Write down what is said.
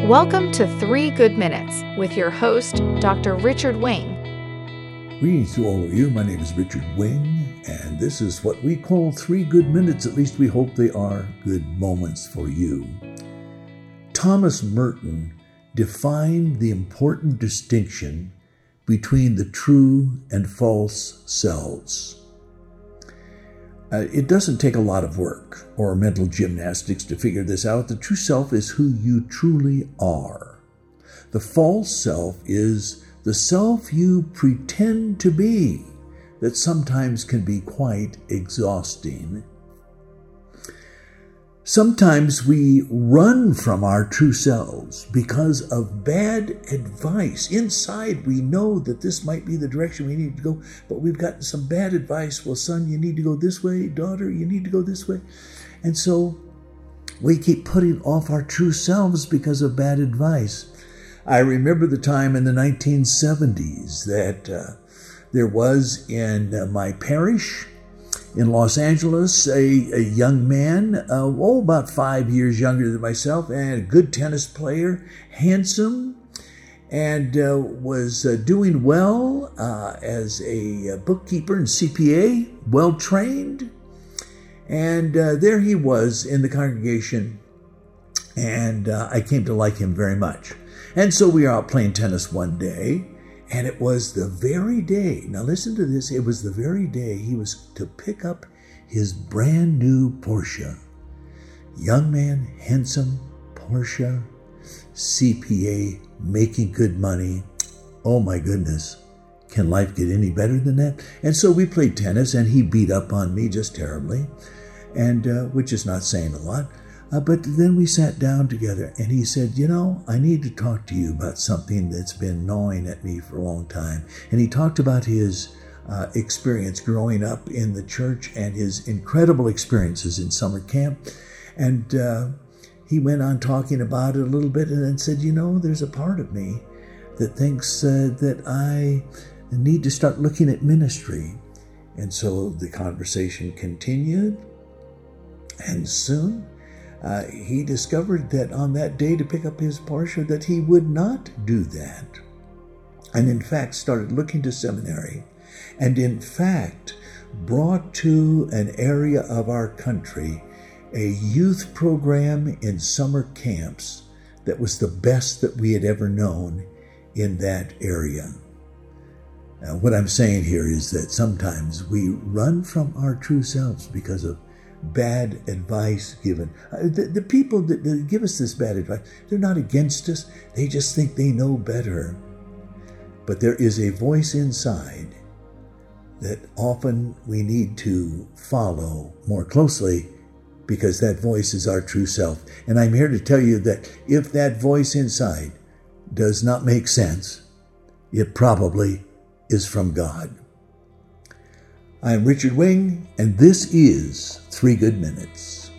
Welcome to 3 Good Minutes with your host, Dr. Richard Wing. Greetings to all of you. My name is Richard Wing, and this is what we call 3 Good Minutes. At least we hope they are good moments for you. Thomas Merton defined the important distinction between the true and false selves. It doesn't take a lot of work or mental gymnastics to figure this out. The true self is who you truly are. The false self is the self you pretend to be, that sometimes can be quite exhausting. Sometimes we run from our true selves because of bad advice. Inside, we know that this might be the direction we need to go, but we've gotten some bad advice. Well, son, you need to go this way. Daughter, you need to go this way. And so we keep putting off our true selves because of bad advice. I remember the time in the 1970s that there was in my parish in Los Angeles a young man, about 5 years younger than myself, and a good tennis player, handsome, and was doing well as a bookkeeper and CPA, well-trained. And there he was in the congregation, and I came to like him very much. And so we were out playing tennis one day, and it was the very day, now listen to this, it was the very day he was to pick up his brand new Porsche. Young man, handsome, Porsche, CPA, making good money. Oh my goodness, can life get any better than that? And so we played tennis, and he beat up on me just terribly, and which is not saying a lot. But then we sat down together, and he said, I need to talk to you about something that's been gnawing at me for a long time. And he talked about his experience growing up in the church and his incredible experiences in summer camp. And he went on talking about it a little bit and then said, there's a part of me that thinks that I need to start looking at ministry. And so the conversation continued, and soon he discovered that on that day to pick up his Porsche that he would not do that. And in fact started looking to seminary, and in fact brought to an area of our country a youth program in summer camps that was the best that we had ever known in that area. Now, what I'm saying here is that sometimes we run from our true selves because of bad advice given. The people that give us this bad advice, they're not against us. They just think they know better. But there is a voice inside that often we need to follow more closely, because that voice is our true self. And I'm here to tell you that if that voice inside does not make sense, it probably is from God. I'm Richard Wing, and this is 3 Good Minutes.